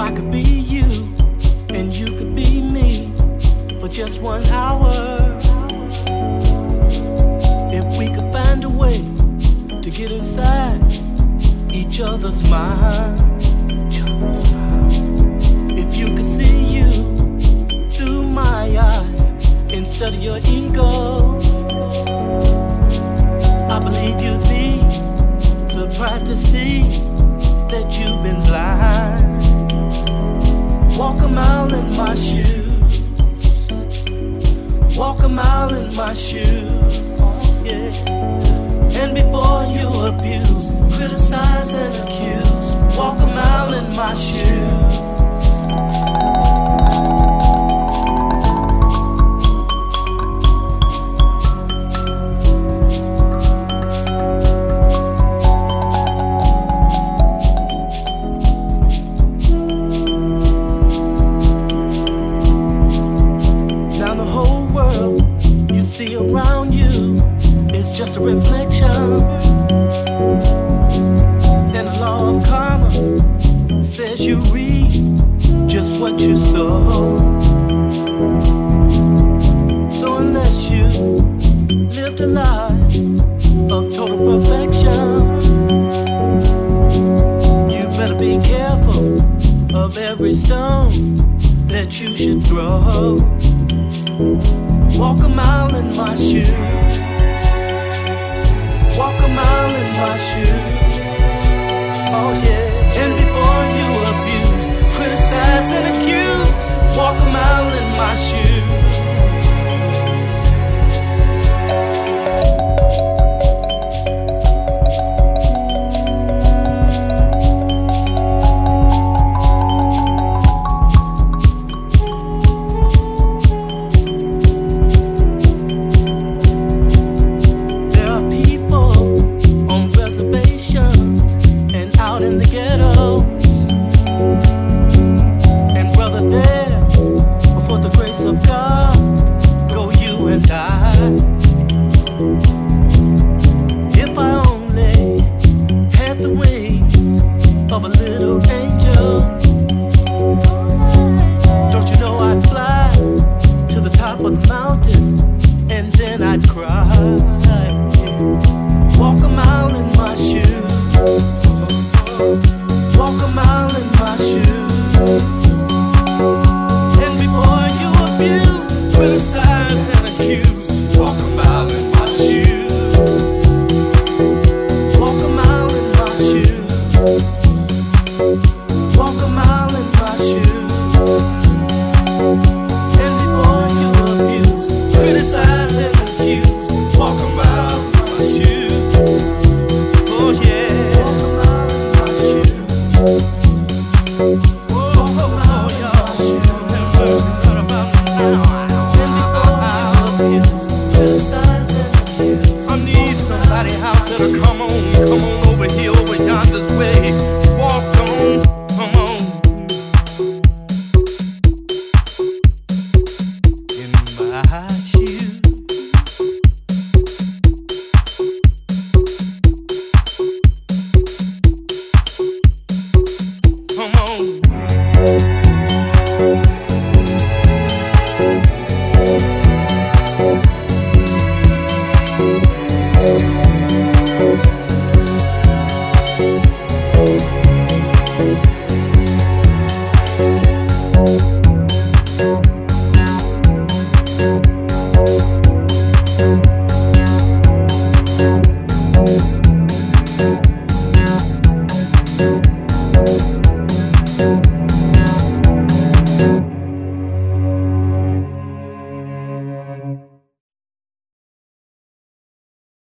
I could be you and you could be me for just 1 hour. If we could find a way to get inside each other's mind. If you could see you through my eyes instead of your ego, I believe you'd be surprised to see that you've been blind. Walk a mile in my shoes. Walk a mile in my shoes. Yeah. And before you abuse, criticize and accuse, walk a mile in my shoes. Around you is just a reflection, and the law of karma says you reap just what you sow. So unless you lived a life of total perfection, you better be careful of every stone that you should throw. Walk a mile in my shoes. Walk a mile in my shoes. Oh yeah. And before you abuse, criticize and accuse, walk a mile in my shoes.